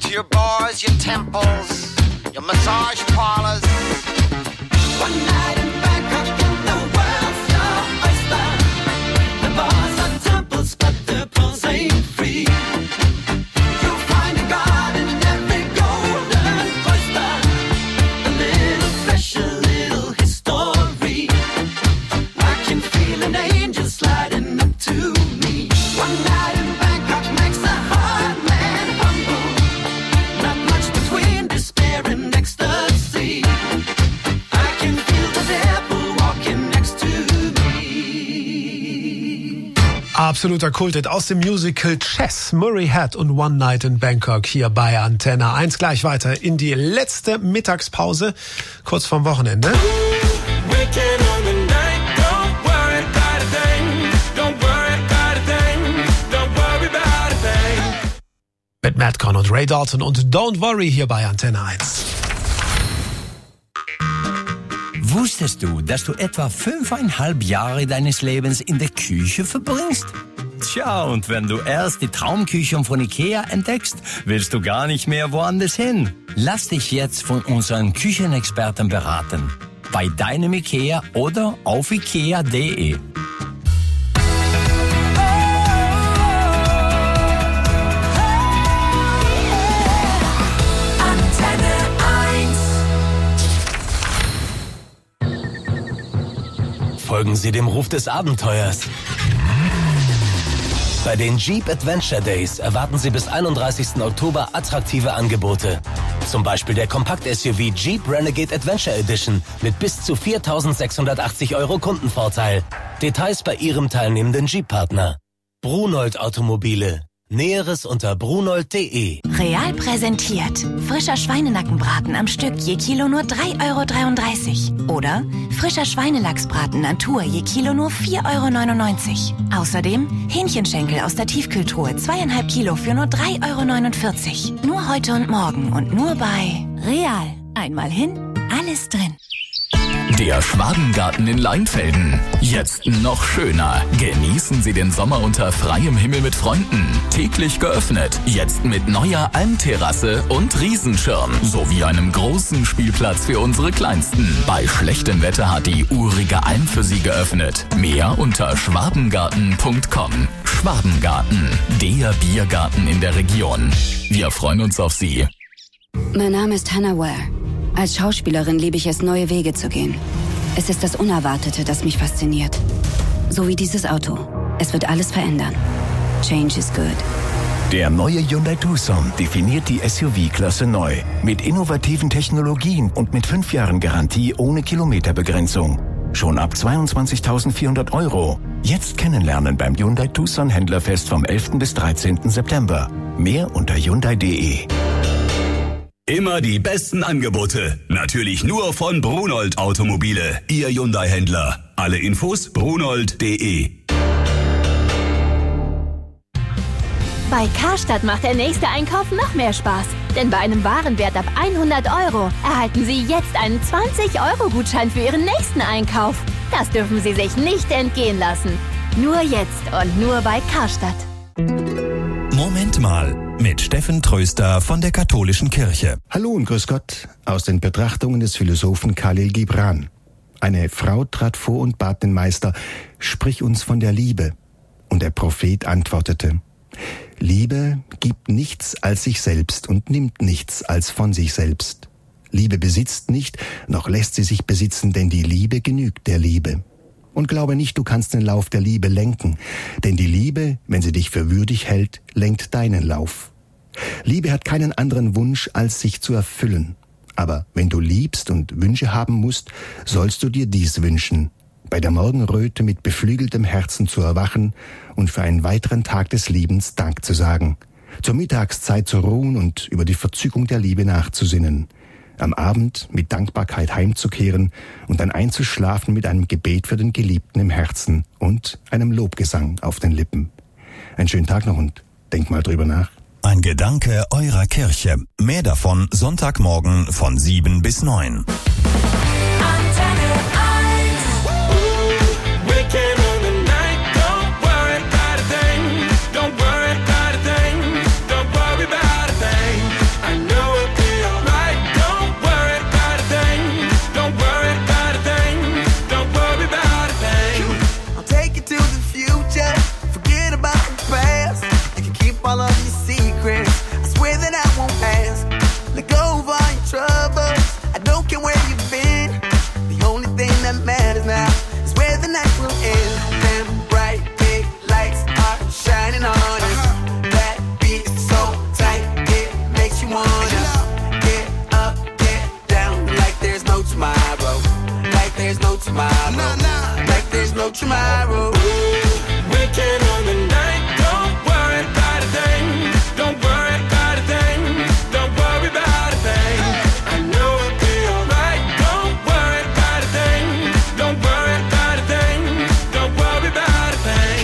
to your bars, your temples, your massage parlors. One night in Bangkok and the world's your oyster. The bars are temples, but the pearls ain't free. You'll find a god in every golden oyster. A little flesh, a little history. I can feel an angel sliding up to me. One night in Bangkok makes a hard man humble. Not much between despair and ecstasy. I can feel the devil walking next to me. Absoluter Kulthit aus dem Musical Chess, Murray Head und One Night in Bangkok hier bei Antenne 1. Gleich weiter in die letzte Mittagspause, kurz vorm Wochenende. Mit Matt Conn und Ray Dalton und Don't Worry hier bei Antenne 1. Wusstest du, dass du etwa 5,5 Jahre deines Lebens in der Küche verbringst? Tja, und wenn du erst die Traumküche von Ikea entdeckst, willst du gar nicht mehr woanders hin. Lass dich jetzt von unseren Küchenexperten beraten. Bei deinem Ikea oder auf ikea.de. Folgen Sie dem Ruf des Abenteuers. Bei den Jeep Adventure Days erwarten Sie bis 31. Oktober attraktive Angebote. Zum Beispiel der Kompakt-SUV Jeep Renegade Adventure Edition mit bis zu 4.680 € Kundenvorteil. Details bei Ihrem teilnehmenden Jeep-Partner. Brunold Automobile. Näheres unter brunold.de. Real präsentiert. Frischer Schweinenackenbraten am Stück, je Kilo nur 3,33 € Oder frischer Schweinelachsbraten Natur, je Kilo nur 4,99 €. Außerdem Hähnchenschenkel aus der Tiefkühltruhe, 2,5 Kilo für nur 3,49 €. Nur heute und morgen und nur bei Real. Einmal hin, alles drin. Der Schwabengarten in Leinfelden. Jetzt noch schöner. Genießen Sie den Sommer unter freiem Himmel mit Freunden. Täglich geöffnet. Jetzt mit neuer Almterrasse und Riesenschirm. Sowie einem großen Spielplatz für unsere Kleinsten. Bei schlechtem Wetter hat die urige Alm für Sie geöffnet. Mehr unter schwabengarten.com. Schwabengarten. Der Biergarten in der Region. Wir freuen uns auf Sie. Mein Name ist Hannah Ware. Als Schauspielerin liebe ich es, neue Wege zu gehen. Es ist das Unerwartete, das mich fasziniert. So wie dieses Auto. Es wird alles verändern. Change is good. Der neue Hyundai Tucson definiert die SUV-Klasse neu. Mit innovativen Technologien und mit 5 Jahren Garantie ohne Kilometerbegrenzung. Schon ab 22.400 €. Jetzt kennenlernen beim Hyundai Tucson Händlerfest vom 11. bis 13. September. Mehr unter Hyundai.de. Immer die besten Angebote. Natürlich nur von Brunold Automobile. Ihr Hyundai-Händler. Alle Infos brunold.de. Bei Karstadt macht der nächste Einkauf noch mehr Spaß. Denn bei einem Warenwert ab 100 € erhalten Sie jetzt einen 20-€-Gutschein für Ihren nächsten Einkauf. Das dürfen Sie sich nicht entgehen lassen. Nur jetzt und nur bei Karstadt. Moment mal, mit Steffen Tröster von der Katholischen Kirche. Hallo und grüß Gott aus den Betrachtungen des Philosophen Khalil Gibran. Eine Frau trat vor und bat den Meister, sprich uns von der Liebe. Und der Prophet antwortete, Liebe gibt nichts als sich selbst und nimmt nichts als von sich selbst. Liebe besitzt nicht, noch lässt sie sich besitzen, denn die Liebe genügt der Liebe. Und glaube nicht, du kannst den Lauf der Liebe lenken, denn die Liebe, wenn sie dich für würdig hält, lenkt deinen Lauf. Liebe hat keinen anderen Wunsch, als sich zu erfüllen. Aber wenn du liebst und Wünsche haben musst, sollst du dir dies wünschen, bei der Morgenröte mit beflügeltem Herzen zu erwachen und für einen weiteren Tag des Liebens Dank zu sagen, zur Mittagszeit zu ruhen und über die Verzückung der Liebe nachzusinnen, am Abend mit Dankbarkeit heimzukehren und dann einzuschlafen mit einem Gebet für den Geliebten im Herzen und einem Lobgesang auf den Lippen. Einen schönen Tag noch und denk mal drüber nach. Ein Gedanke eurer Kirche. Mehr davon Sonntagmorgen von 7 bis 9. tomorrow. Weekend on the night, don't worry about a thing. Don't worry about a thing. Don't worry about a thing. I know it'll be alright. Don't worry about a thing. Don't worry about a thing. Don't worry about a thing.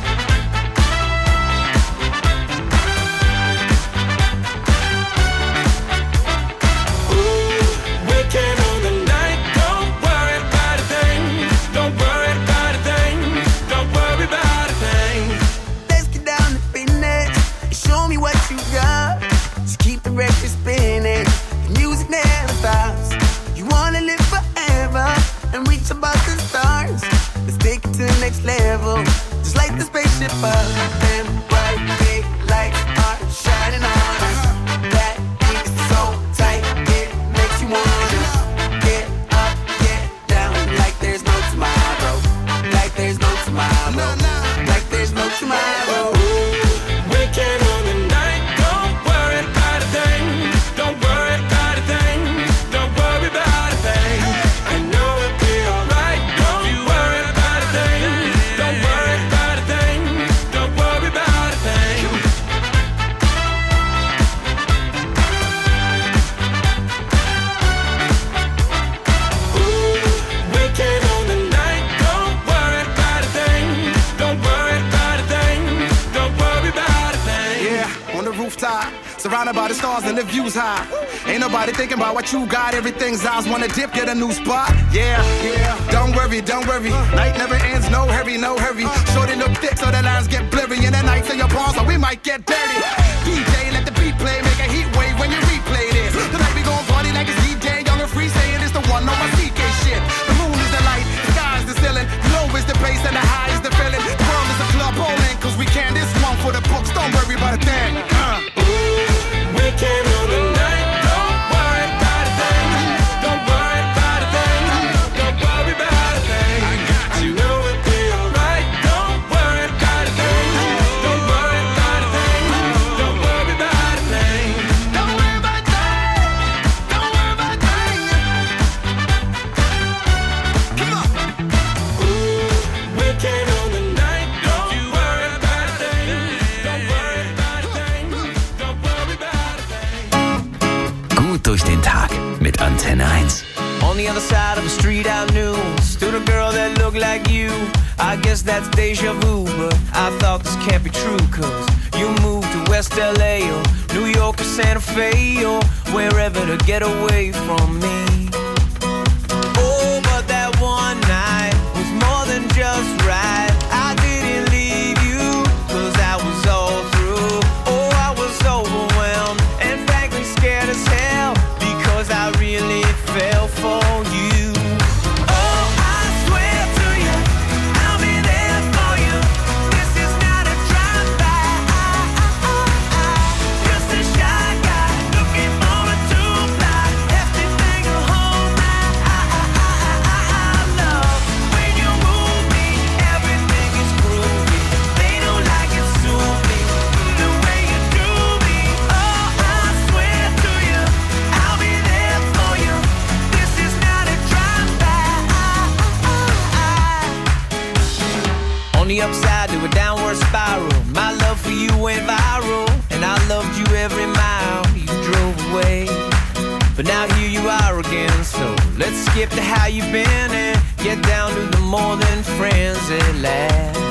Weekend on the night, don't worry about a thing. Don't worry about a thing. Don't worry about a thing. Let's get down to business. Show me what you got. Just keep the record spinning. The music never stops. You wanna live forever and reach above the stars. Let's take it to the next level. Just like the spaceship up. Them bright big lights are shining on us. That ink is so tight, it makes you wanna get up, get down, like there's no tomorrow. Like there's no tomorrow. Like there's no tomorrow. Weekend on the night, don't worry about a thing. Don't worry about a thing. Don't worry about a thing. I know it'll be alright. Don't worry about a thing. Don't worry about a thing. Don't worry about a thing. Weekend on the night, don't worry about a thing. Don't worry about a thing. Don't worry about a thing. Yeah, on the rooftop, surrounded by the stars and the views high. Ain't nobody thinking about what you got. Everything's eyes wanna dip, get a new spot. Yeah, yeah. Don't worry, don't worry. Night never ends, no hurry, no hurry. Shorty look thick so the lines get blurry. And the nights in your palms, so we might get dirty. DJ, let the beat play, make a heat wave when you replay this. Tonight we gon' party like it's DJ, young and free, saying it's the one on my CK shit. The moon is the light, the sky is the ceiling. Low is the bass and the high is the feeling. The world is a club bowling, cause we can. This one for the books, don't worry about a thing. Weekend on the night, don't worry about a thing. Don't worry about a thing. Don't worry about a thing. You know it'll be alright. Don't worry about a thing. Don't worry about a thing. Don't worry about a thing. Don't worry about a thing. Don't worry about a thing. Come on. Weekend on the night, don't worry about a thing. Don't worry about a thing. Don't worry about a thing. Gut durch den Tag mit Antenne 1. On the other side of the street I knew stood a girl that looked like you. I guess that's deja vu, but I thought this can't be true. Cause you moved to West LA or New York or Santa Fe or wherever to get away from me. Oh, but that one night was more than just right. I didn't leave you cause I was all through. Oh, I was overwhelmed and frankly scared as hell because I really fell for you. Oh, I swear to you, I'll be there for you. This is not a drive-by. Just a shy guy looking for a two-fly. Hefty thing to hold my love. When you move me, everything is groovy. They don't like it, sue me. The way you do me. Oh, I swear to you, I'll be there for you. This is not a drive-by. On the upside to a downward spiral, my love for you went viral, and I loved you every mile you drove away. But now here you are again, so let's skip to how you've been and get down to the more than friends at last.